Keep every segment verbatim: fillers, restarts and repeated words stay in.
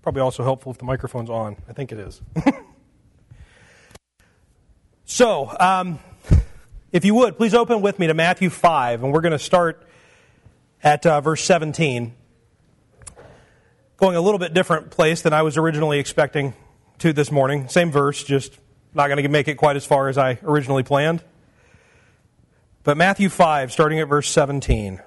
Probably also helpful if the microphone's on. I think it is. So, um, if you would, please open with me to Matthew five, and we're going to start at uh, verse seventeen. Going a little bit different place than I was originally expecting to this morning. Same verse, just not going to make it quite as far as I originally planned. But Matthew five, starting at verse seventeen.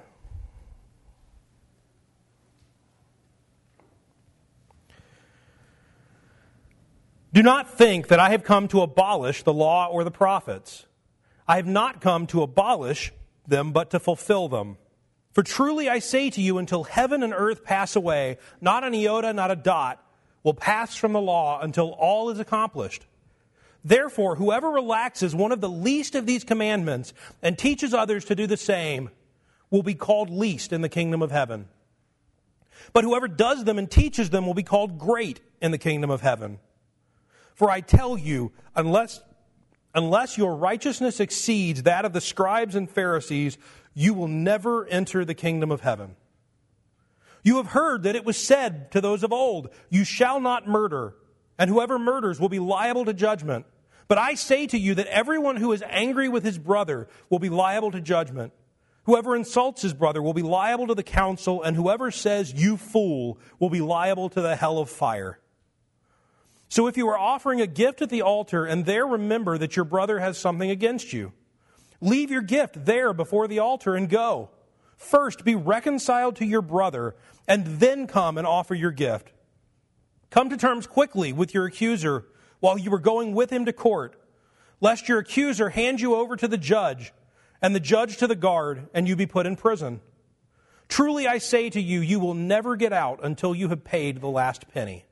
Do not think that I have come to abolish the law or the prophets. I have not come to abolish them, but to fulfill them. For truly I say to you, until heaven and earth pass away, not an iota, not a dot, will pass from the law until all is accomplished. Therefore, whoever relaxes one of the least of these commandments and teaches others to do the same will be called least in the kingdom of heaven. But whoever does them and teaches them will be called great in the kingdom of heaven. For I tell you, unless, unless your righteousness exceeds that of the scribes and Pharisees, you will never enter the kingdom of heaven. You have heard that it was said to those of old, you shall not murder, and whoever murders will be liable to judgment. But I say to you that everyone who is angry with his brother will be liable to judgment. Whoever insults his brother will be liable to the council, and whoever says, you fool, will be liable to the hell of fire. So if you are offering a gift at the altar and there remember that your brother has something against you, leave your gift there before the altar and go. First, be reconciled to your brother, and then come and offer your gift. Come to terms quickly with your accuser while you are going with him to court, lest your accuser hand you over to the judge, and the judge to the guard, and you be put in prison. Truly I say to you, you will never get out until you have paid the last penny.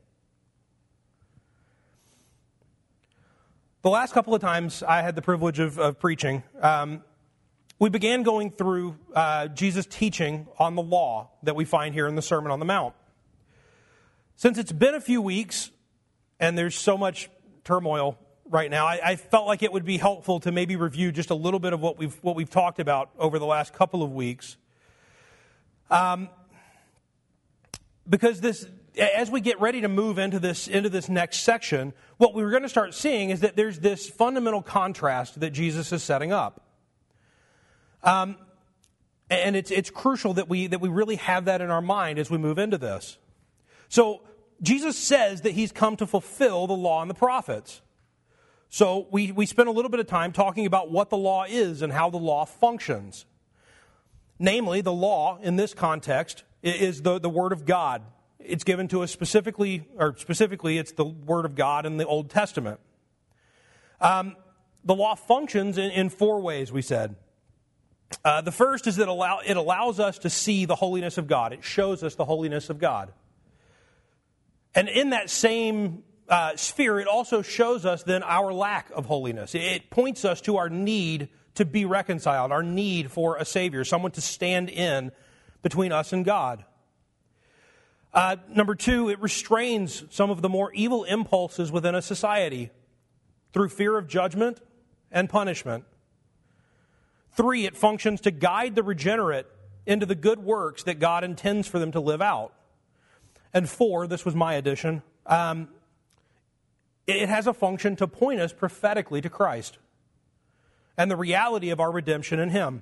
The last couple of times I had the privilege of, of preaching, um, we began going through uh, Jesus' teaching on the law that we find here in the Sermon on the Mount. Since it's been a few weeks and there's so much turmoil right now, I, I felt like it would be helpful to maybe review just a little bit of what we've what we've talked about over the last couple of weeks. Um, because this. As we get ready to move into this into this next section, what we're going to start seeing is that there's this fundamental contrast that Jesus is setting up, um, and it's it's crucial that we that we really have that in our mind as we move into this. So Jesus says that he's come to fulfill the law and the prophets. So we we spent a little bit of time talking about what the law is and how the law functions. Namely, the law in this context is the the Word of God. It's given to us specifically, or specifically, it's the Word of God in the Old Testament. Um, the law functions in, in four ways, we said. Uh, the first is that allow, it allows us to see the holiness of God. It shows us the holiness of God. And in that same uh, sphere, it also shows us then our lack of holiness. It points us to our need to be reconciled, our need for a Savior, someone to stand in between us and God. Uh, number two, it restrains some of the more evil impulses within a society through fear of judgment and punishment. Three, it functions to guide the regenerate into the good works that God intends for them to live out. And four, this was my addition, um, it has a function to point us prophetically to Christ and the reality of our redemption in Him.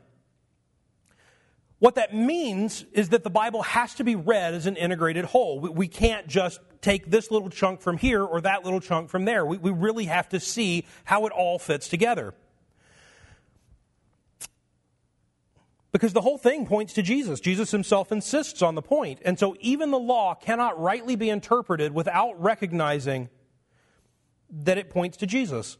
What that means is that the Bible has to be read as an integrated whole. We, we can't just take this little chunk from here or that little chunk from there. We, we really have to see how it all fits together. Because the whole thing points to Jesus. Jesus himself insists on the point. And so even the law cannot rightly be interpreted without recognizing that it points to Jesus.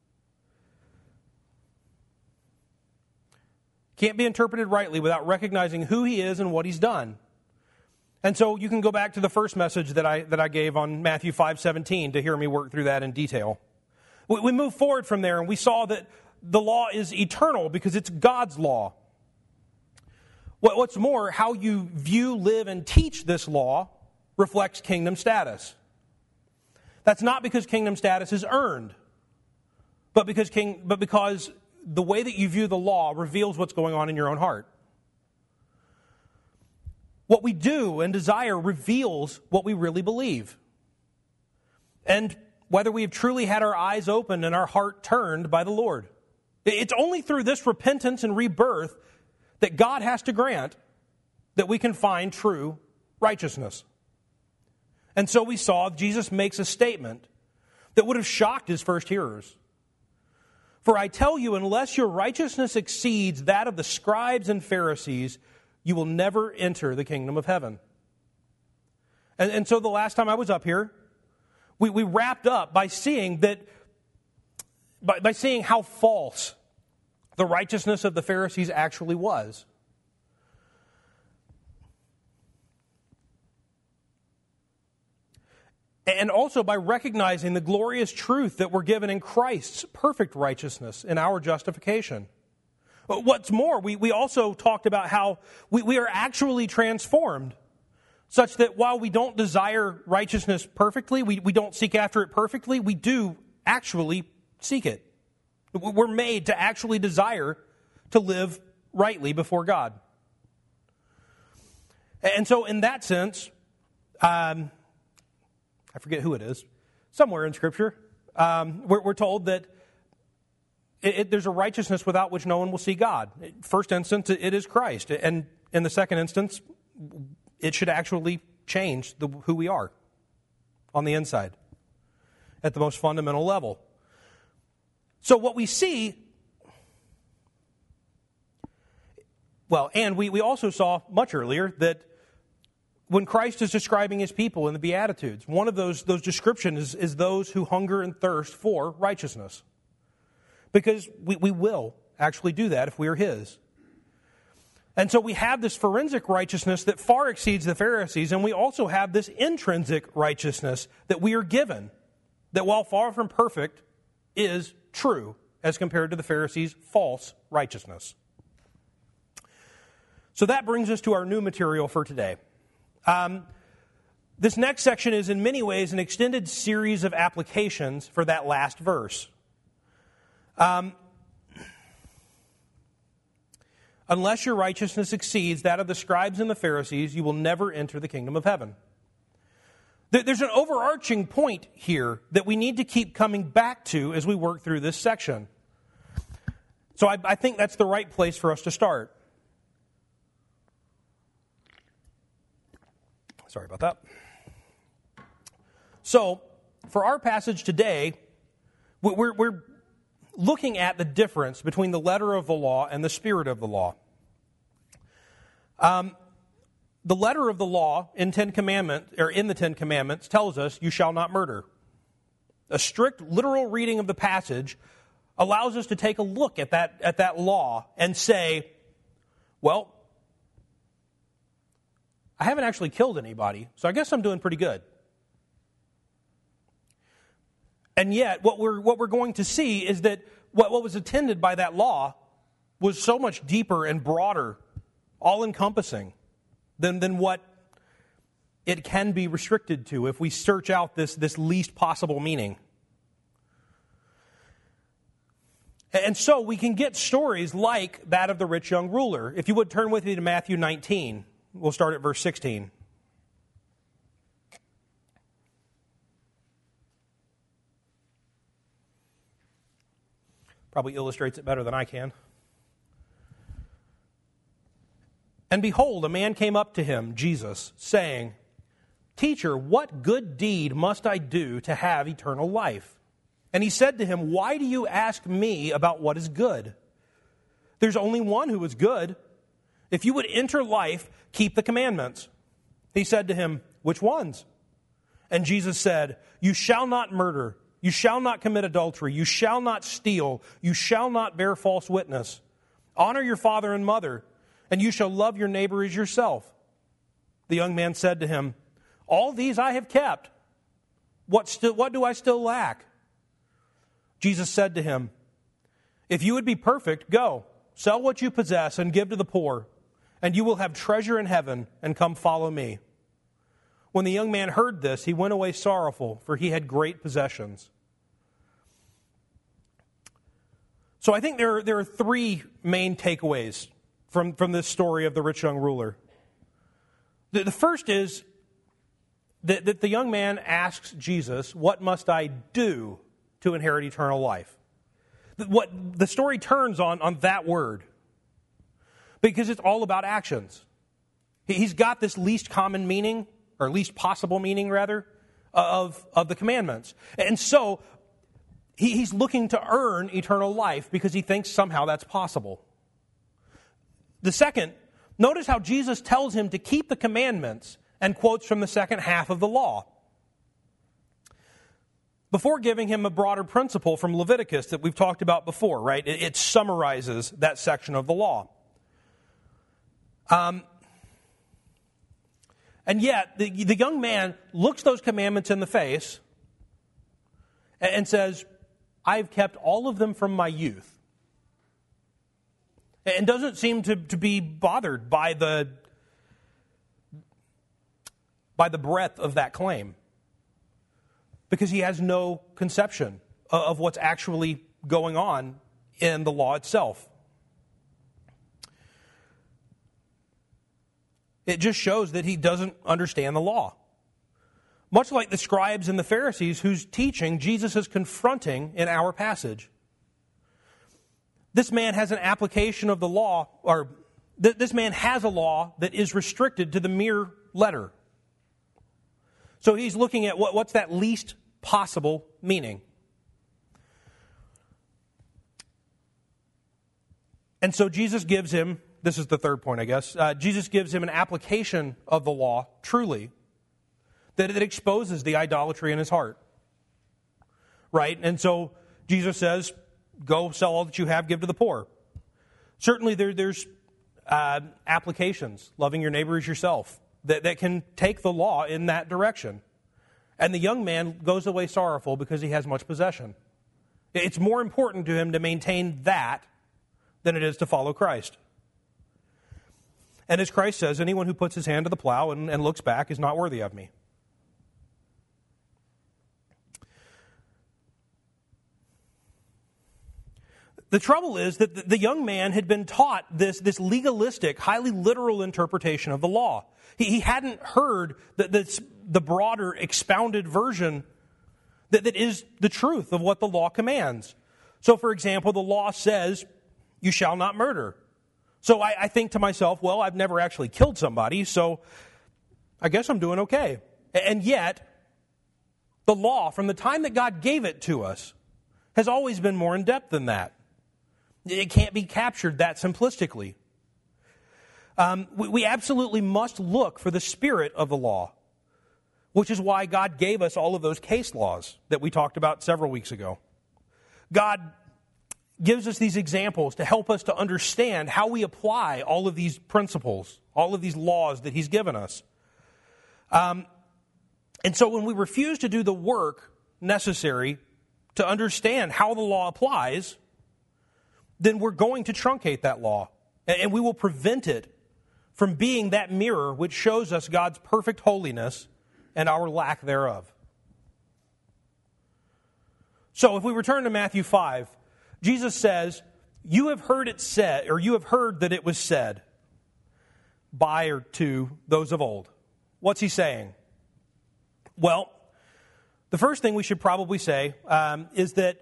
Can't be interpreted rightly without recognizing who He is and what He's done. And so you can go back to the first message that I that I gave on Matthew five seventeen to hear me work through that in detail. We, we moved forward from there and we saw that the law is eternal because it's God's law. What, what's more, how you view, live, and teach this law reflects kingdom status. That's not because kingdom status is earned, but because king, but because the way that you view the law reveals what's going on in your own heart. What we do and desire reveals what we really believe. and whether we have truly had our eyes opened and our heart turned by the Lord. It's only through this repentance and rebirth that God has to grant that we can find true righteousness. And so we saw Jesus makes a statement that would have shocked his first hearers. For I tell you, unless your righteousness exceeds that of the scribes and Pharisees, you will never enter the kingdom of heaven. And, and so the last time I was up here, we, we wrapped up by seeing that, by, by seeing how false the righteousness of the Pharisees actually was. And also by recognizing the glorious truth that we're given in Christ's perfect righteousness in our justification. What's more, we, we also talked about how we, we are actually transformed, such that while we don't desire righteousness perfectly, we, we don't seek after it perfectly, we do actually seek it. We're made to actually desire to live rightly before God. And so in that sense, um, I forget who it is, somewhere in Scripture, um, we're, we're told that it, it, there's a righteousness without which no one will see God. First instance, it is Christ. And in the second instance, it should actually change the, who we are on the inside at the most fundamental level. So what we see, well, and we, we also saw much earlier that when Christ is describing his people in the Beatitudes, one of those, those descriptions is, is those who hunger and thirst for righteousness. Because we, we will actually do that if we are his. And so we have this forensic righteousness that far exceeds the Pharisees, and we also have this intrinsic righteousness that we are given, that while far from perfect, is true as compared to the Pharisees' false righteousness. So that brings us to our new material for today. Um, this next section is in many ways an extended series of applications for that last verse. Um, Unless your righteousness exceeds that of the scribes and the Pharisees, you will never enter the kingdom of heaven. There's an overarching point here that we need to keep coming back to as we work through this section. So I, I think that's the right place for us to start. Sorry about that. So, for our passage today, we're, we're looking at the difference between the letter of the law and the spirit of the law. Um, the letter of the law in Ten Commandments, or in the Ten Commandments, tells us you shall not murder. A strict literal reading of the passage allows us to take a look at that at that law and say, well, I haven't actually killed anybody, so I guess I'm doing pretty good. And yet, what we're what we're going to see is that what, what was intended by that law was so much deeper and broader, all-encompassing, than, than what it can be restricted to if we search out this, this least possible meaning. And so we can get stories like that of the rich young ruler. If you would turn with me to Matthew nineteen, we'll start at verse sixteen. Probably illustrates it better than I can. And behold, a man came up to him, Jesus, saying, Teacher, what good deed must I do to have eternal life? And he said to him, Why do you ask me about what is good? There's only one who is good. If you would enter life, keep the commandments. He said to him, Which ones? And Jesus said, You shall not murder. You shall not commit adultery. You shall not steal. You shall not bear false witness. Honor your father and mother, and you shall love your neighbor as yourself. The young man said to him, All these I have kept. What, still, what do I still lack? Jesus said to him, If you would be perfect, go, sell what you possess and give to the poor, and you will have treasure in heaven, and come follow me. When the young man heard this, he went away sorrowful, for he had great possessions. So I think there are, there are three main takeaways from, from this story of the rich young ruler. The, the first is that, that the young man asks Jesus, what must I do to inherit eternal life? What the story turns on, on that word, because it's all about actions. He's got this least common meaning, or least possible meaning, rather, of, of the commandments. And so he, he's looking to earn eternal life because he thinks somehow that's possible. The second, notice how Jesus tells him to keep the commandments and quotes from the second half of the law, before giving him a broader principle from Leviticus that we've talked about before, right? It, it summarizes that section of the law. Um, and yet, the, the young man looks those commandments in the face and, and says, I've kept all of them from my youth. And doesn't seem to, to be bothered by the, by the breadth of that claim, because he has no conception of what's actually going on in the law itself. It just shows that he doesn't understand the law. Much like the scribes and the Pharisees whose teaching Jesus is confronting in our passage. This man has an application of the law, or th- this man has a law that is restricted to the mere letter. So he's looking at what, what's that least possible meaning. And so Jesus gives him, this is the third point, I guess, uh, Jesus gives him an application of the law, truly, that it exposes the idolatry in his heart. Right? And so Jesus says, go sell all that you have, give to the poor. Certainly there, there's uh, applications, loving your neighbor as yourself, that, that can take the law in that direction. And the young man goes away sorrowful because he has much possession. It's more important to him to maintain that than it is to follow Christ. And as Christ says, anyone who puts his hand to the plow and, and looks back is not worthy of me. The trouble is that the young man had been taught this, this legalistic, highly literal interpretation of the law. He, he hadn't heard the, the, the broader, expounded version that, that is the truth of what the law commands. So, for example, the law says, you shall not murder. So I, I think to myself, well, I've never actually killed somebody, so I guess I'm doing okay. And yet, the law, from the time that God gave it to us, has always been more in depth than that. It can't be captured that simplistically. Um, we, we absolutely must look for the spirit of the law, which is why God gave us all of those case laws that we talked about several weeks ago. God gives us these examples to help us to understand how we apply all of these principles, all of these laws that He's given us. Um, and so when we refuse to do the work necessary to understand how the law applies, then we're going to truncate that law, and we will prevent it from being that mirror which shows us God's perfect holiness and our lack thereof. So if we return to Matthew five, Jesus says, you have heard it said, or you have heard that it was said by or to those of old. What's he saying? Well, the first thing we should probably say um, is that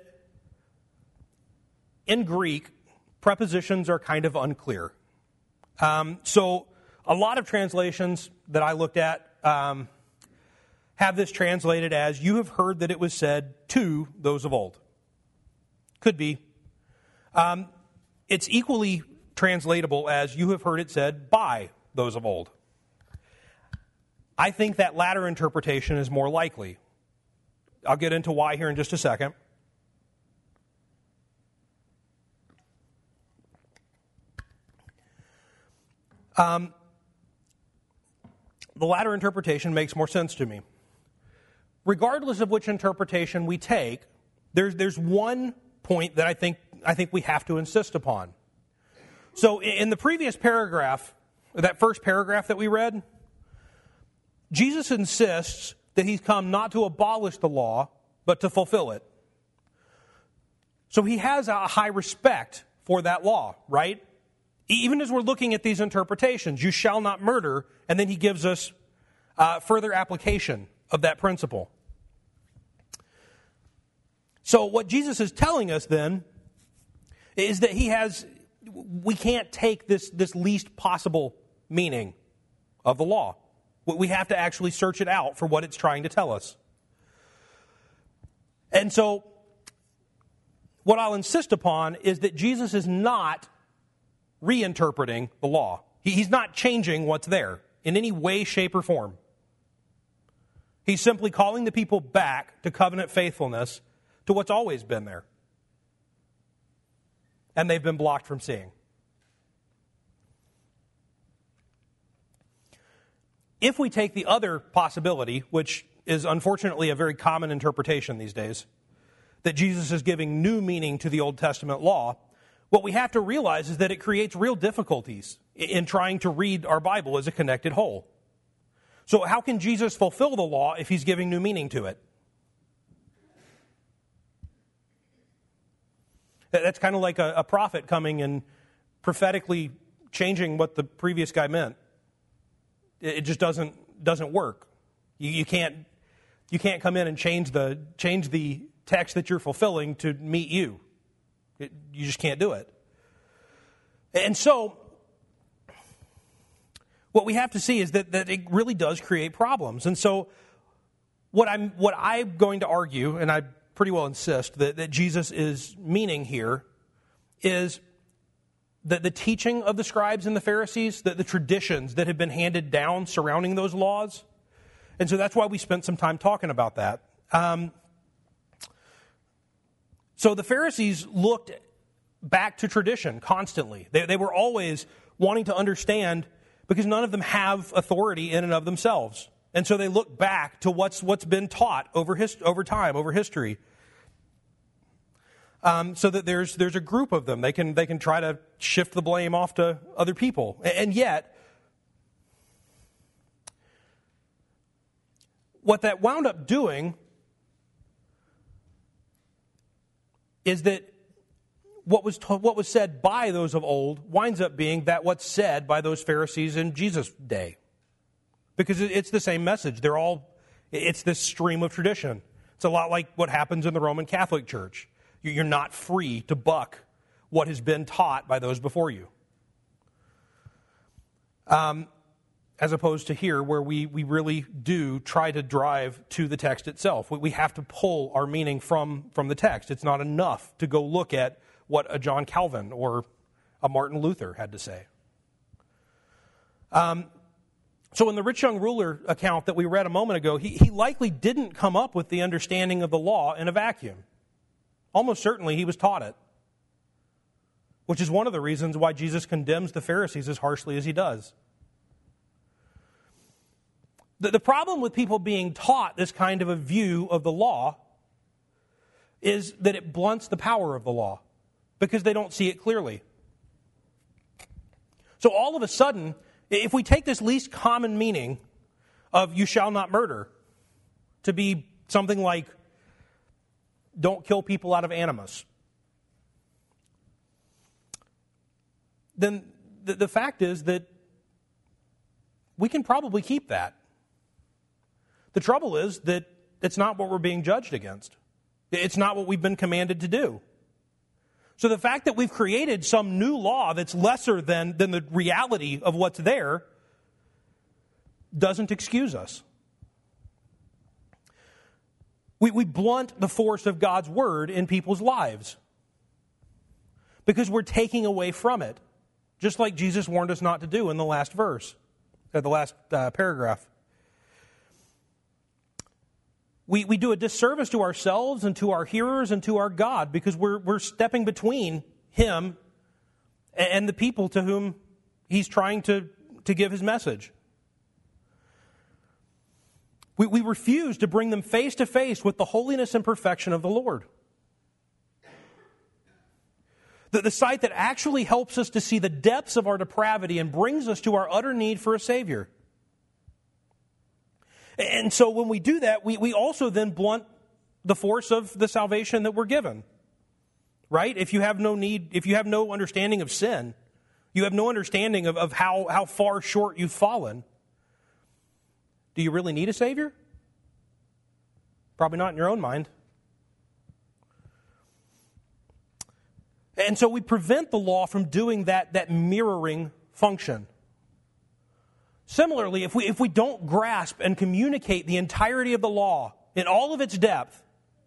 in Greek, prepositions are kind of unclear. Um, so a lot of translations that I looked at um, have this translated as, you have heard that it was said to those of old. Could be. Um, it's equally translatable as, you have heard it said by those of old. I think that latter interpretation is more likely. I'll get into why here in just a second. Um, the latter interpretation makes more sense to me. Regardless of which interpretation we take, there's there's one point that I think I think we have to insist upon. So in the previous paragraph, that first paragraph that we read, Jesus insists that He's come not to abolish the law, but to fulfill it. So He has a high respect for that law, right? Even as we're looking at these interpretations, you shall not murder, and then He gives us uh, further application of that principle. So what Jesus is telling us then is that he has, we can't take this, this least possible meaning of the law. We have to actually search it out for what it's trying to tell us. And so what I'll insist upon is that Jesus is not reinterpreting the law. He's not changing what's there in any way, shape, or form. He's simply calling the people back to covenant faithfulness to what's always been there. And they've been blocked from seeing. If we take the other possibility, which is unfortunately a very common interpretation these days, that Jesus is giving new meaning to the Old Testament law, what we have to realize is that it creates real difficulties in trying to read our Bible as a connected whole. So how can Jesus fulfill the law if he's giving new meaning to it? That's kind of like a, a prophet coming and prophetically changing what the previous guy meant. It just doesn't doesn't work. You, you can't you can't come in and change the change the text that you're fulfilling to meet you. It, you just can't do it. And so, what we have to see is that, that it really does create problems. And so, what I'm what I'm going to argue, and I pretty well insist that, that Jesus is meaning here, is that the teaching of the scribes and the Pharisees, that the traditions that have been handed down surrounding those laws. And so that's why we spent some time talking about that. Um, so the Pharisees looked back to tradition constantly. They, they were always wanting to understand, because none of them have authority in and of themselves. And so they look back to what's what's been taught over his, over time, over history. Um, so that there's there's a group of them. They can they can try to shift the blame off to other people. And yet, what that wound up doing is that what was to, what was said by those of old winds up being that what's said by those Pharisees in Jesus' day. Because it's the same message. They're all, it's this stream of tradition. It's a lot like what happens in the Roman Catholic Church. You're not free to buck what has been taught by those before you. Um, as opposed to here, where we, we really do try to drive to the text itself. We, we have to pull our meaning from, from the text. It's not enough to go look at what a John Calvin or a Martin Luther had to say. Um, so in the rich young ruler account that we read a moment ago, he, he likely didn't come up with the understanding of the law in a vacuum. Almost certainly he was taught it, which is one of the reasons why Jesus condemns the Pharisees as harshly as he does. The, the problem with people being taught this kind of a view of the law is that it blunts the power of the law because they don't see it clearly. So all of a sudden, if we take this least common meaning of you shall not murder to be something like don't kill people out of animus, then the, the fact is that we can probably keep that. The trouble is that it's not what we're being judged against. It's not what we've been commanded to do. So the fact that we've created some new law that's lesser than, than the reality of what's there doesn't excuse us. We, we blunt the force of God's word in people's lives because we're taking away from it, just like Jesus warned us not to do in the last verse, or the last uh, paragraph. We, we do a disservice to ourselves and to our hearers and to our God because we're, we're stepping between Him and the people to whom He's trying to, to give His message. We, we refuse to bring them face to face with the holiness and perfection of the Lord. The, the sight that actually helps us to see the depths of our depravity and brings us to our utter need for a Savior. And so when we do that, we, we also then blunt the force of the salvation that we're given. Right? If you have no need, if you have no understanding of sin, you have no understanding of, of how, how far short you've fallen, Do you really need a Savior? Probably not in your own mind. And so we prevent the law from doing that, that mirroring function. Similarly, if we, if we don't grasp and communicate the entirety of the law in all of its depth,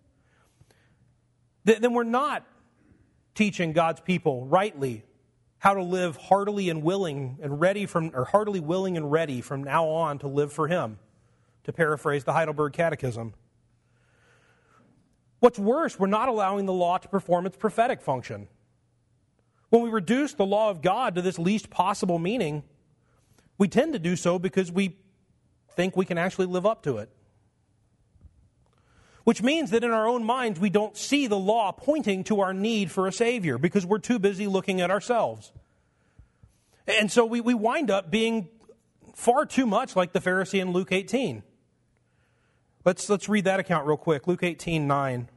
th- then we're not teaching God's people rightly how to live heartily and willing and ready from, or heartily willing and ready from now on to live for Him, to paraphrase the Heidelberg Catechism. What's worse, we're not allowing the law to perform its prophetic function. When we reduce the law of God to this least possible meaning, we tend to do so because we think we can actually live up to it. Which means that in our own minds, we don't see the law pointing to our need for a Savior because we're too busy looking at ourselves. And so we, we wind up being far too much like the Pharisee in Luke eighteen. Let's, let's read that account real quick. Luke eighteen nine.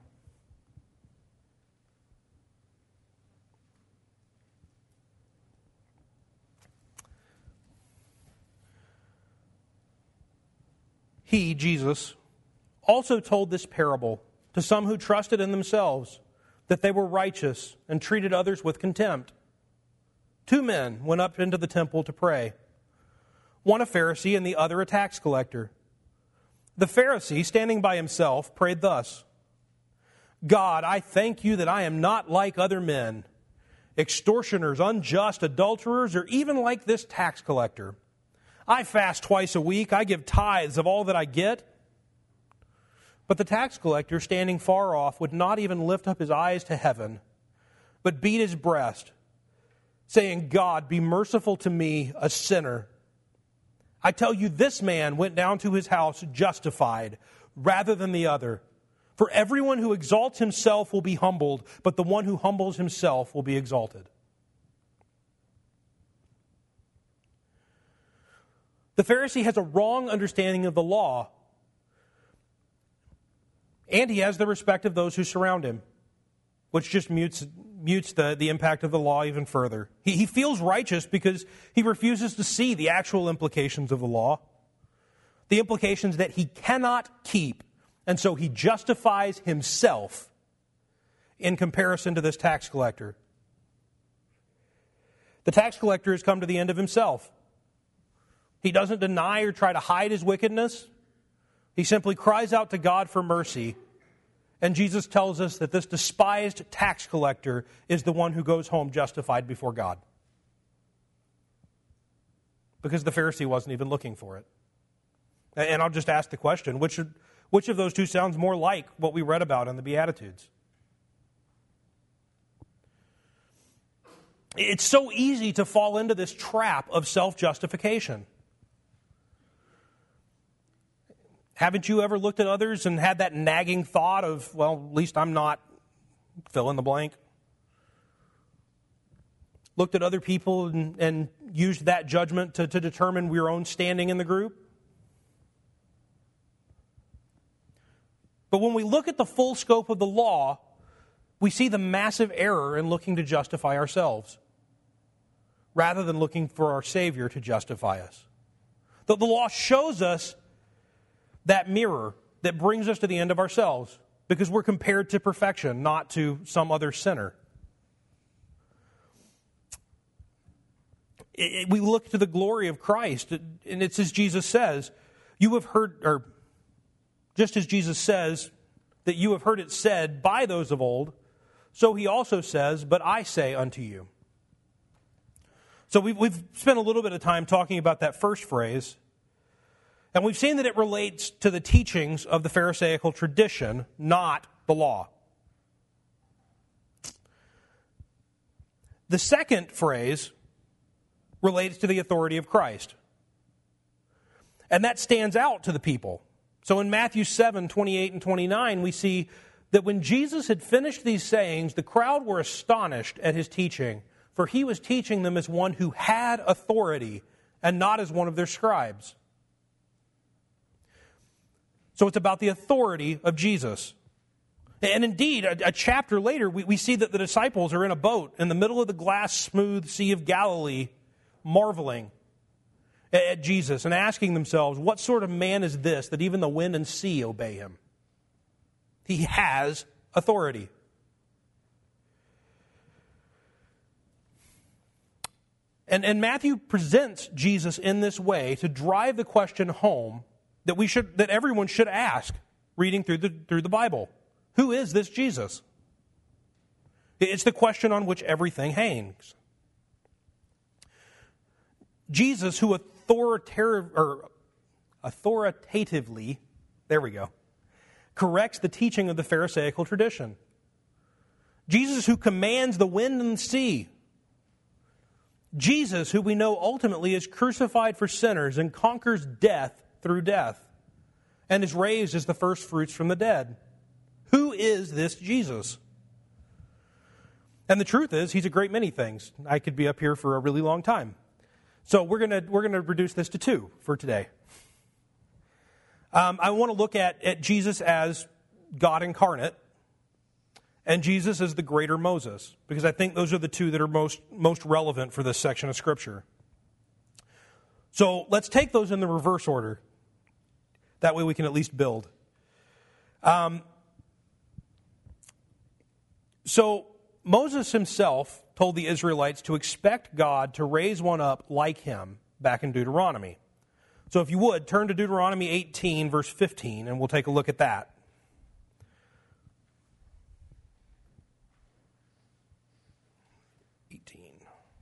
He, Jesus, also told this parable to some who trusted in themselves that they were righteous and treated others with contempt. Two men went up into the temple to pray, one a Pharisee and the other a tax collector. The Pharisee, standing by himself, prayed thus, God, I thank you that I am not like other men, extortioners, unjust, adulterers, or even like this tax collector. I fast twice a week. I give tithes of all that I get. But the tax collector, standing far off, would not even lift up his eyes to heaven, but beat his breast, saying, God, be merciful to me, a sinner. I tell you, this man went down to his house justified rather than the other. For everyone who exalts himself will be humbled, but the one who humbles himself will be exalted. The Pharisee has a wrong understanding of the law, and he has the respect of those who surround him, which just mutes, mutes the, the impact of the law even further. He, he feels righteous because he refuses to see the actual implications of the law, the implications that he cannot keep, and so he justifies himself in comparison to this tax collector. The tax collector has come to the end of himself. He doesn't deny or try to hide his wickedness. He simply cries out to God for mercy. And Jesus tells us that this despised tax collector is the one who goes home justified before God. Because the Pharisee wasn't even looking for it. And I'll just ask the question, which, which of those two sounds more like what we read about in the Beatitudes? It's so easy to fall into this trap of self-justification. Haven't you ever looked at others and had that nagging thought of, well, at least I'm not fill in the blank? Looked at other people and, and used that judgment to, to determine your own standing in the group? But when we look at the full scope of the law, we see the massive error in looking to justify ourselves, rather than looking for our Savior to justify us. The, the law shows us that mirror that brings us to the end of ourselves, because we're compared to perfection, not to some other sinner. It, it, we look to the glory of Christ, and it's as Jesus says, you have heard, or just as Jesus says, that you have heard it said by those of old, so he also says, but I say unto you. So we've, we've spent a little bit of time talking about that first phrase, and we've seen that it relates to the teachings of the Pharisaical tradition, not the law. The second phrase relates to the authority of Christ. And that stands out to the people. So in Matthew seven, twenty-eight and twenty-nine, we see that when Jesus had finished these sayings, the crowd were astonished at his teaching, for he was teaching them as one who had authority and not as one of their scribes. So it's about the authority of Jesus. And indeed, a, a chapter later, we, we see that the disciples are in a boat in the middle of the glass-smooth Sea of Galilee, marveling. at Jesus and asking themselves, what sort of man is this that even the wind and sea obey him? He has authority. And, and Matthew presents Jesus in this way to drive the question home that we should, that everyone should ask reading through the, through the Bible. Who is this Jesus? It's the question on which everything hangs. Jesus, who authoritative, or authoritatively, there we go, corrects the teaching of the Pharisaical tradition. Jesus, who commands the wind and the sea. Jesus, who we know ultimately is crucified for sinners and conquers death through death and is raised as the first fruits from the dead. Who is this Jesus? And the truth is, he's a great many things. I could be up here for a really long time. So we're going we're gonna reduce this to two for today. Um, I want to look at, at Jesus as God incarnate and Jesus as the greater Moses, because I think those are the two that are most, most relevant for this section of Scripture. So let's take those in the reverse order. That way we can at least build. Um, so Moses himself told the Israelites to expect God to raise one up like him back in Deuteronomy. So if you would, turn to Deuteronomy eighteen, verse fifteen, and we'll take a look at that. eighteen.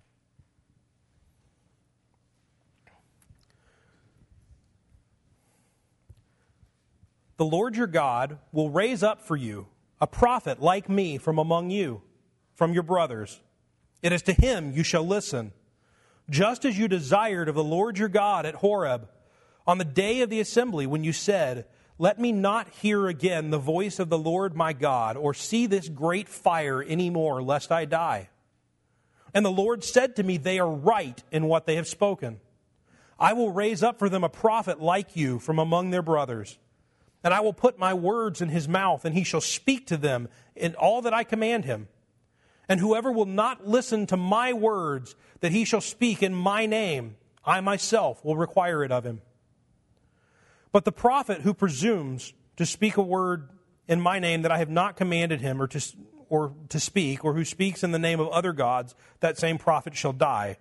The Lord your God will raise up for you a prophet like me from among you, from your brothers. It is to him you shall listen, just as you desired of the Lord your God at Horeb, on the day of the assembly, when you said, let me not hear again the voice of the Lord my God, or see this great fire any more, lest I die. And the Lord said to me, they are right in what they have spoken. I will raise up for them a prophet like you from among their brothers. And I will put my words in his mouth, and he shall speak to them in all that I command him. And whoever will not listen to my words that he shall speak in my name, I myself will require it of him. But the prophet who presumes to speak a word in my name that I have not commanded him or to, or to speak, or who speaks in the name of other gods, that same prophet shall die.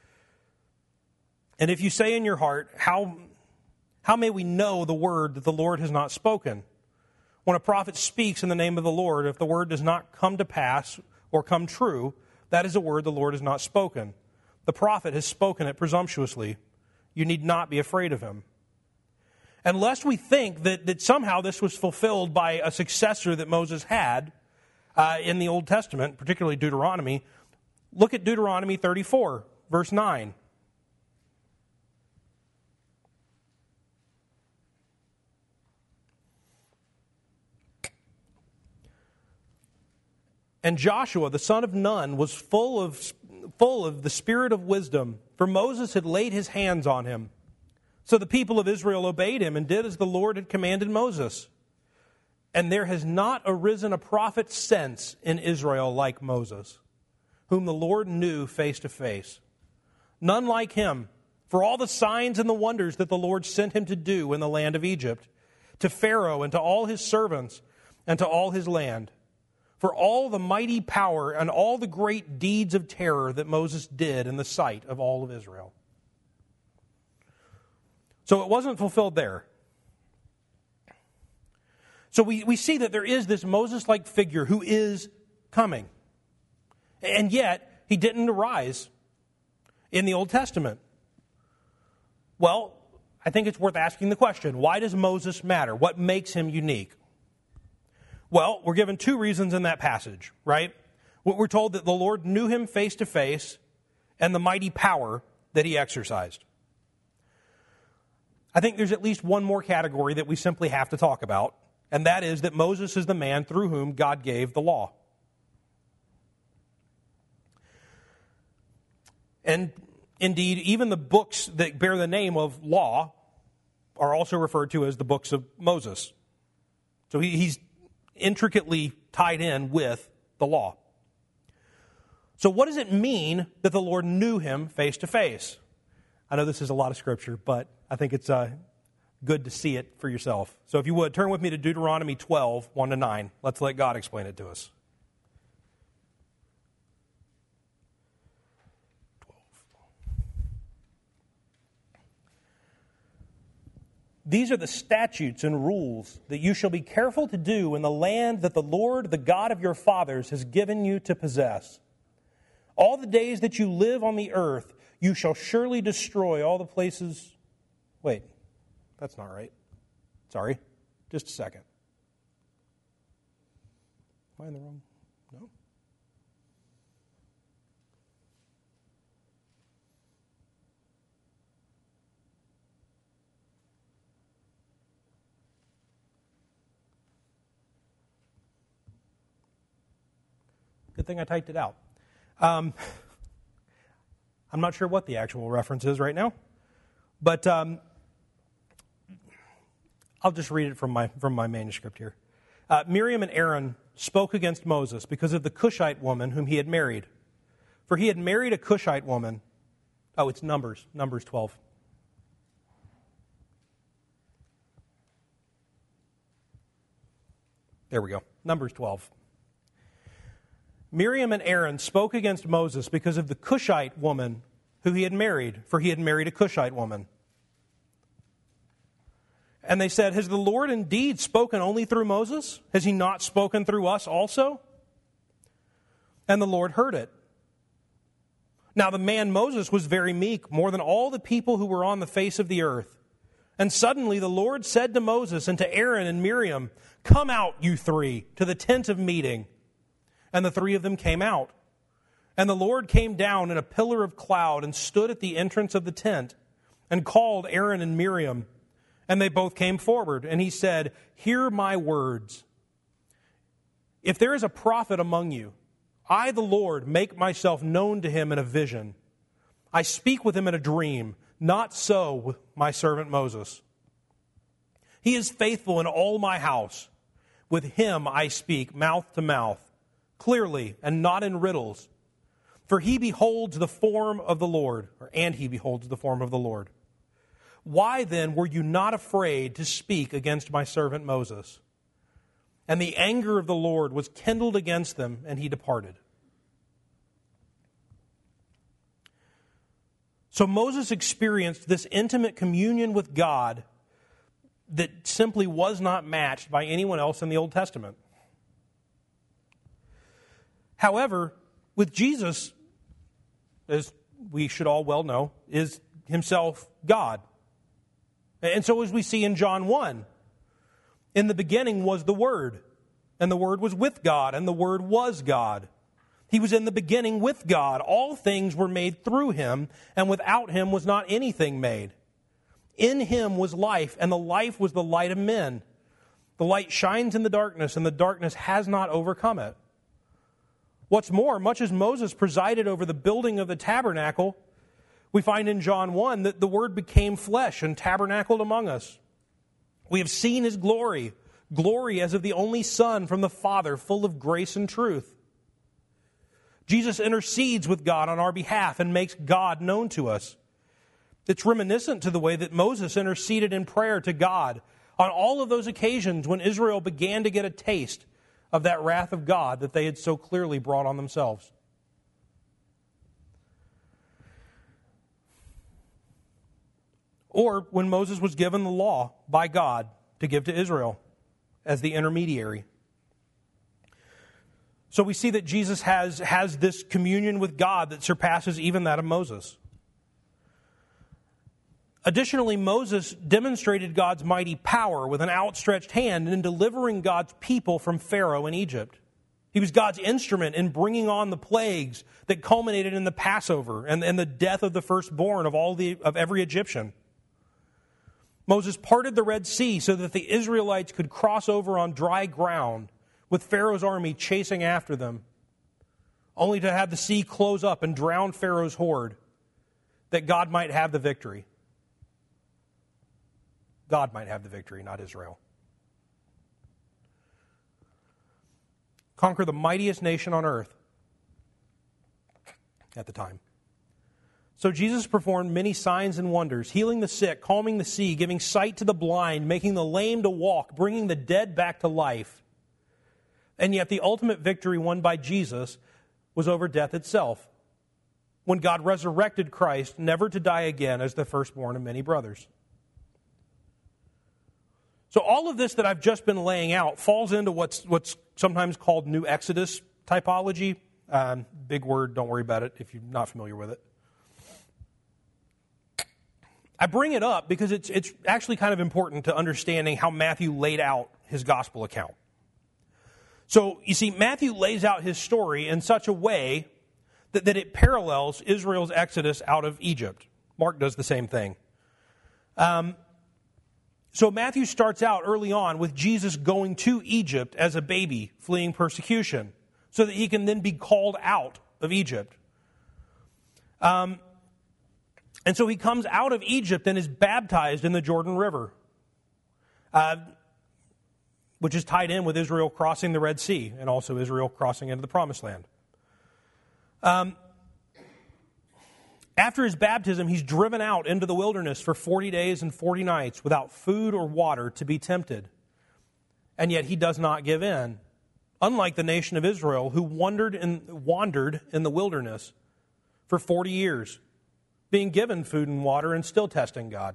And if you say in your heart, how, how may we know the word that the Lord has not spoken? When a prophet speaks in the name of the Lord, if the word does not come to pass or come true, that is a word the Lord has not spoken. The prophet has spoken it presumptuously. You need not be afraid of him. Unless we think that, that somehow this was fulfilled by a successor that Moses had uh, in the Old Testament, particularly Deuteronomy, look at Deuteronomy thirty-four, verse nine. And Joshua, the son of Nun, was full of, full of the spirit of wisdom, for Moses had laid his hands on him. So the people of Israel obeyed him and did as the Lord had commanded Moses. And there has not arisen a prophet since in Israel like Moses, whom the Lord knew face to face. None like him, for all the signs and the wonders that the Lord sent him to do in the land of Egypt, to Pharaoh and to all his servants and to all his land. For all the mighty power and all the great deeds of terror that Moses did in the sight of all of Israel. So it wasn't fulfilled there. So we, we see that there is this Moses-like figure who is coming. And yet, he didn't arise in the Old Testament. Well, I think it's worth asking the question, why does Moses matter? What makes him unique? Well, we're given two reasons in that passage, right? We're told that the Lord knew him face to face and the mighty power that he exercised. I think there's at least one more category that we simply have to talk about, and that is that Moses is the man through whom God gave the law. And indeed, even the books that bear the name of law are also referred to as the books of Moses. So he, he's intricately tied in with the law. So what does it mean that the Lord knew him face to face? I know this is a lot of scripture, but I think it's uh, good to see it for yourself. So if you would, turn with me to Deuteronomy twelve, one to nine. Let's let God explain it to us. These are the statutes and rules that you shall be careful to do in the land that the Lord, the God of your fathers, has given you to possess. All the days that you live on the earth, you shall surely destroy all the places. Wait, that's not right. Sorry, just a second. Am I in the wrong? No. Good thing I typed it out. Um, I'm not sure what the actual reference is right now, but um, I'll just read it from my from my manuscript here. Uh, Miriam and Aaron spoke against Moses because of the Cushite woman whom he had married. For he had married a Cushite woman. Oh, it's Numbers, Numbers twelve. There we go, Numbers twelve. Miriam and Aaron spoke against Moses because of the Cushite woman who he had married, for he had married a Cushite woman. And they said, has the Lord indeed spoken only through Moses? Has he not spoken through us also? And the Lord heard it. Now the man Moses was very meek, more than all the people who were on the face of the earth. And suddenly the Lord said to Moses and to Aaron and Miriam, come out, you three, to the tent of meeting. And the three of them came out. And the Lord came down in a pillar of cloud and stood at the entrance of the tent and called Aaron and Miriam. And they both came forward. And he said, hear my words. If there is a prophet among you, I, the Lord, make myself known to him in a vision. I speak with him in a dream. Not so with my servant Moses. He is faithful in all my house. With him I speak mouth to mouth, clearly and not in riddles. For he beholds the form of the Lord, or and he beholds the form of the Lord. Why then were you not afraid to speak against my servant Moses? And the anger of the Lord was kindled against them, and he departed. So Moses experienced this intimate communion with God that simply was not matched by anyone else in the Old Testament. However, with Jesus, as we should all well know, is himself God. And so as we see in John one, in the beginning was the Word, and the Word was with God, and the Word was God. He was in the beginning with God. All things were made through him, and without him was not anything made. In him was life, and the life was the light of men. The light shines in the darkness, and the darkness has not overcome it. What's more, much as Moses presided over the building of the tabernacle, we find in John one that the Word became flesh and tabernacled among us. We have seen his glory, glory as of the only Son from the Father, full of grace and truth. Jesus intercedes with God on our behalf and makes God known to us. It's reminiscent to the way that Moses interceded in prayer to God on all of those occasions when Israel began to get a taste of that wrath of God that they had so clearly brought on themselves. Or when Moses was given the law by God to give to Israel as the intermediary. So we see that Jesus has, has this communion with God that surpasses even that of Moses. Additionally, Moses demonstrated God's mighty power with an outstretched hand in delivering God's people from Pharaoh in Egypt. He was God's instrument in bringing on the plagues that culminated in the Passover and, and the death of the firstborn of all the of every Egyptian. Moses parted the Red Sea so that the Israelites could cross over on dry ground with Pharaoh's army chasing after them, only to have the sea close up and drown Pharaoh's horde, that God might have the victory. God might have the victory, not Israel. Conquer the mightiest nation on earth at the time. So Jesus performed many signs and wonders, healing the sick, calming the sea, giving sight to the blind, making the lame to walk, bringing the dead back to life. And yet the ultimate victory won by Jesus was over death itself, when God resurrected Christ, never to die again as the firstborn of many brothers. So all of this that I've just been laying out falls into what's what's sometimes called New Exodus typology. Um, big word, don't worry about it if you're not familiar with it. I bring it up because it's it's actually kind of important to understanding how Matthew laid out his gospel account. So, you see, Matthew lays out his story in such a way that, that it parallels Israel's exodus out of Egypt. Mark does the same thing. Um, so Matthew starts out early on with Jesus going to Egypt as a baby, fleeing persecution, so that he can then be called out of Egypt. Um, and so he comes out of Egypt and is baptized in the Jordan River, uh, which is tied in with Israel crossing the Red Sea and also Israel crossing into the Promised Land. Um, after his baptism, he's driven out into the wilderness for forty days and forty nights without food or water to be tempted. And yet he does not give in, unlike the nation of Israel, who wandered in, wandered in the wilderness for forty years, being given food and water and still testing God.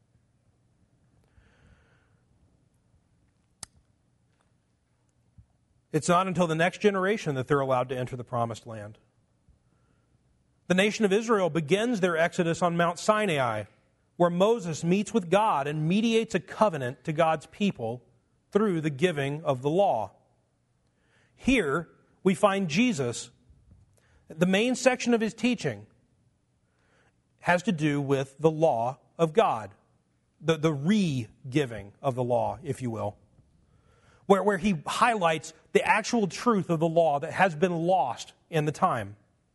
It's not until the next generation that they're allowed to enter the Promised Land. The nation of Israel begins their exodus on Mount Sinai, where Moses meets with God and mediates a covenant to God's people through the giving of the law. Here, we find Jesus. The main section of his teaching has to do with the law of God, the, the re-giving of the law, if you will, where, where he highlights the actual truth of the law that has been lost in the time.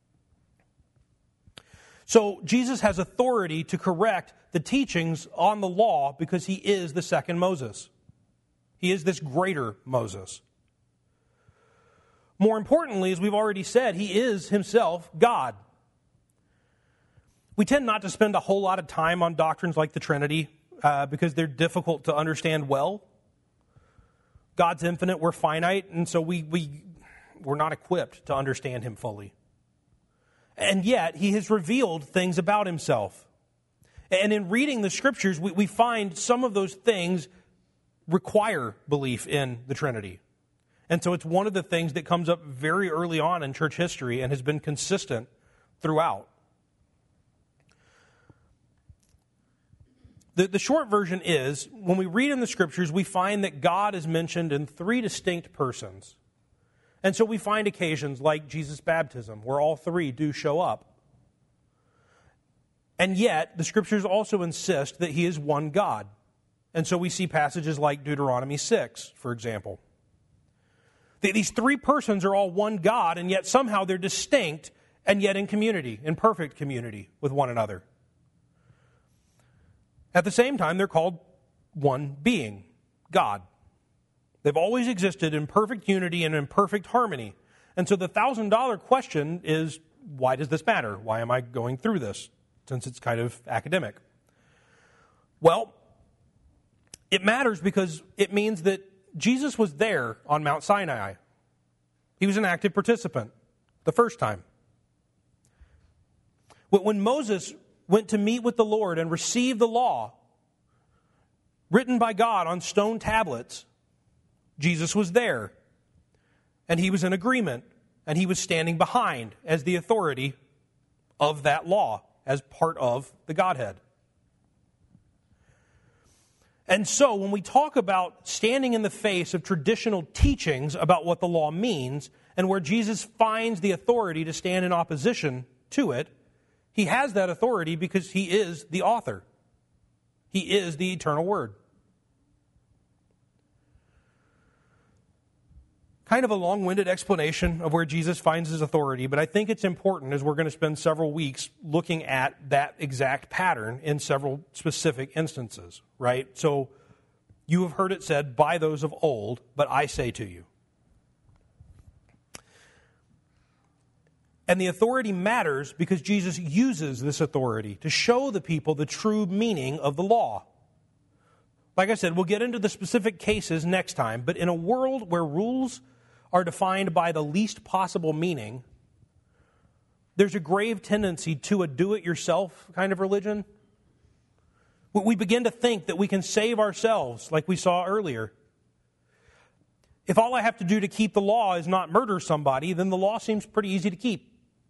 So Jesus has authority to correct the teachings on the law because he is the second Moses. He is this greater Moses. More importantly, as we've already said, he is himself God. We tend not to spend a whole lot of time on doctrines like the Trinity uh, because they're difficult to understand well. God's infinite, we're finite, and so we, we, we're not equipped to understand him fully. And yet, he has revealed things about himself. And in reading the Scriptures, we, we find some of those things require belief in the Trinity. And so it's one of the things that comes up very early on in church history and has been consistent throughout. The, the short version is, when we read in the Scriptures, we find that God is mentioned in three distinct persons. And so we find occasions like Jesus' baptism, where all three do show up. And yet, the Scriptures also insist that he is one God. And so we see passages like Deuteronomy six, for example. These three persons are all one God, and yet somehow they're distinct, and yet in community, in perfect community with one another. At the same time, they're called one being, God. They've always existed in perfect unity and in perfect harmony. And so the thousand-dollar question is, why does this matter? Why am I going through this, since it's kind of academic? Well, it matters because it means that Jesus was there on Mount Sinai. He was an active participant the first time. When Moses went to meet with the Lord and receive the law written by God on stone tablets, Jesus was there, and he was in agreement, and he was standing behind as the authority of that law, as part of the Godhead. And so when we talk about standing in the face of traditional teachings about what the law means, and where Jesus finds the authority to stand in opposition to it, he has that authority because he is the author. He is the eternal Word. Kind of a long-winded explanation of where Jesus finds his authority, but I think it's important as we're going to spend several weeks looking at that exact pattern in several specific instances, right? So you have heard it said by those of old, but I say to you. And the authority matters because Jesus uses this authority to show the people the true meaning of the law. Like I said, we'll get into the specific cases next time, but in a world where rules are defined by the least possible meaning, there's a grave tendency to a do-it-yourself kind of religion. We begin to think that we can save ourselves, like we saw earlier. If all I have to do to keep the law is not murder somebody, then the law seems pretty easy to keep.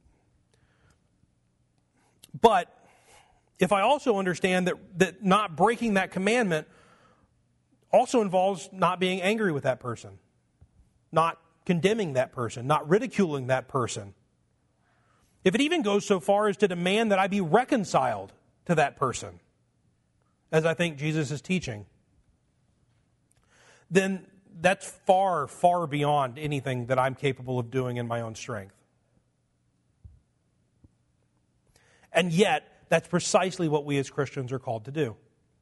But if I also understand that, that not breaking that commandment also involves not being angry with that person, not condemning that person, not ridiculing that person, if it even goes so far as to demand that I be reconciled to that person, as I think Jesus is teaching, then that's far, far beyond anything that I'm capable of doing in my own strength. And yet, that's precisely what we as Christians are called to do.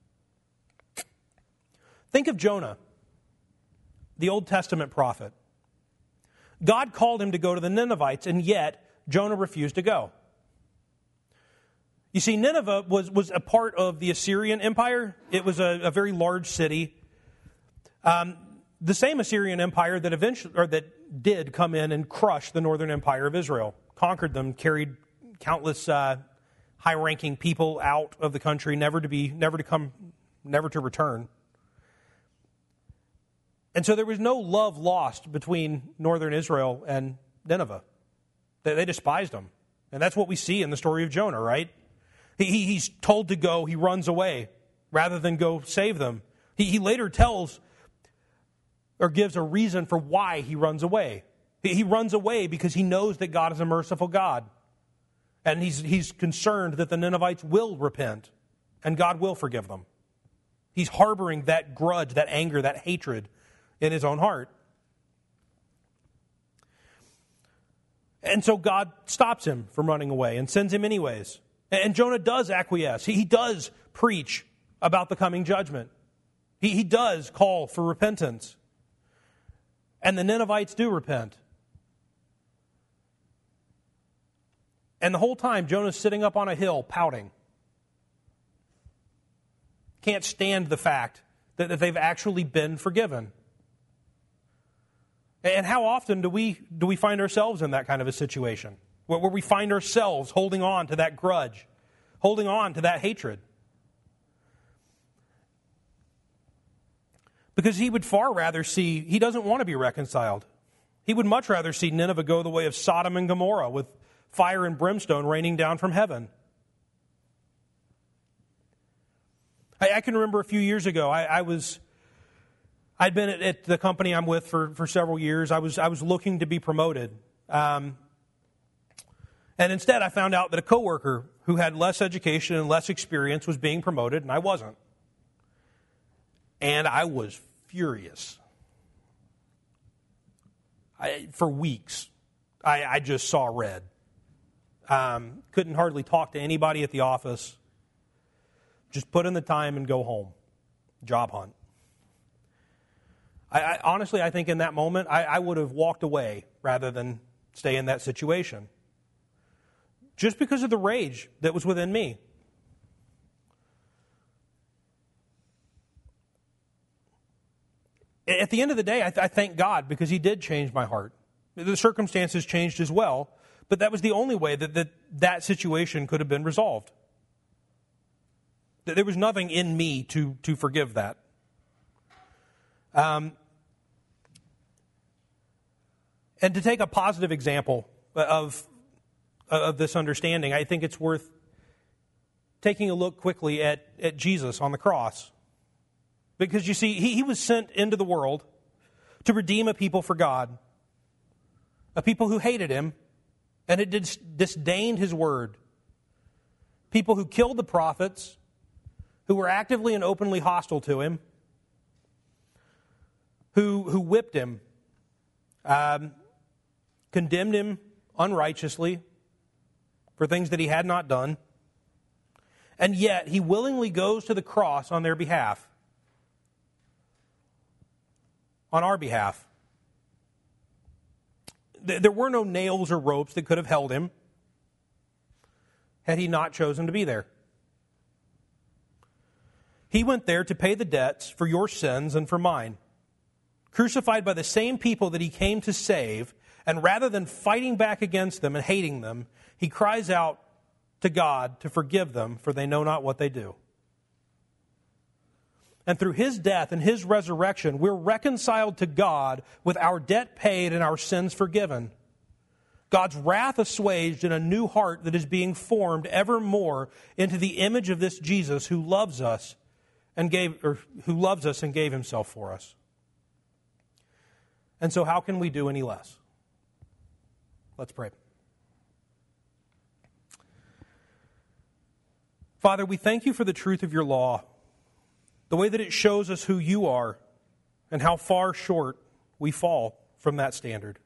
Think of Jonah, the Old Testament prophet. God called him to go to the Ninevites, and yet Jonah refused to go. You see, Nineveh was, was a part of the Assyrian Empire. It was a, a very large city. Um, the same Assyrian Empire that eventually, or that did come in and crush the northern empire of Israel, conquered them, carried countless uh, high-ranking people out of the country, never to be, never to come, never to return. And so there was no love lost between northern Israel and Nineveh. They, they despised them. And that's what we see in the story of Jonah, right? He, he, he's told to go, he runs away, rather than go save them. He, he later tells or gives a reason for why he runs away. He, he runs away because he knows that God is a merciful God. And he's, he's concerned that the Ninevites will repent and God will forgive them. He's harboring that grudge, that anger, that hatred in his own heart. And so God stops him from running away and sends him anyways. And Jonah does acquiesce. He does preach about the coming judgment. He, he does call for repentance. And the Ninevites do repent. And the whole time, Jonah's sitting up on a hill pouting. Can't stand the fact that, that they've actually been forgiven. And how often do we do we find ourselves in that kind of a situation? Where, where we find ourselves holding on to that grudge, holding on to that hatred. Because he would far rather see, he doesn't want to be reconciled. He would much rather see Nineveh go the way of Sodom and Gomorrah with fire and brimstone raining down from heaven. I, I can remember a few years ago, I, I was... I'd been at, at the company I'm with for, for several years. I was I was looking to be promoted. Um, and instead I found out that a coworker who had less education and less experience was being promoted, and I wasn't. And I was furious. I, for weeks, I, I just saw red. Um, couldn't hardly talk to anybody at the office. Just put in the time and go home. Job hunt. I, I, honestly, I think in that moment, I, I would have walked away rather than stay in that situation. Just because of the rage that was within me. At the end of the day, I, th- I thank God because He did change my heart. The circumstances changed as well, but that was the only way that that, that situation could have been resolved. There was nothing in me to, to forgive that. Um, and to take a positive example of, of this understanding, I think it's worth taking a look quickly at, at Jesus on the cross. Because you see, he, he was sent into the world to redeem a people for God, a people who hated Him and had dis- disdained His word, people who killed the prophets, who were actively and openly hostile to Him, who who whipped Him, um, condemned Him unrighteously for things that He had not done, and yet He willingly goes to the cross on their behalf, on our behalf. there were no nails or ropes that could have held him had he not chosen to be there. He went there to pay the debts for your sins and for mine. Crucified by the same people that he came to save, and rather than fighting back against them and hating them, he cries out to God to forgive them, for they know not what they do. And through his death and his resurrection, we're reconciled to God with our debt paid and our sins forgiven. God's wrath assuaged in a new heart that is being formed ever more into the image of this Jesus who loves us and gave, or who loves us and gave himself for us. And so how can we do any less? Let's pray. Father, we thank you for the truth of your law, the way that it shows us who you are and how far short we fall from that standard.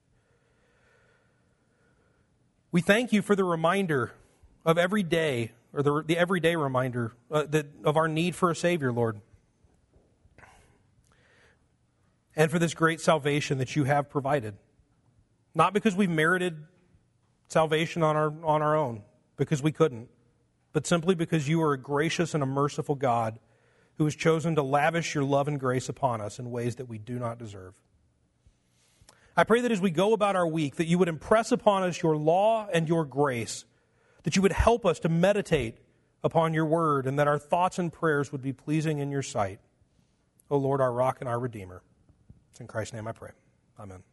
We thank you for the reminder of every day, or the, the everyday reminder uh, that, of our need for a Savior, Lord. And for this great salvation that you have provided. Not because we've merited salvation on our, on our own, because we couldn't, but simply because you are a gracious and a merciful God who has chosen to lavish your love and grace upon us in ways that we do not deserve. I pray that as we go about our week, that you would impress upon us your law and your grace, that you would help us to meditate upon your word, and that our thoughts and prayers would be pleasing in your sight. O Lord, our rock and our Redeemer. It's in Christ's name I pray. Amen.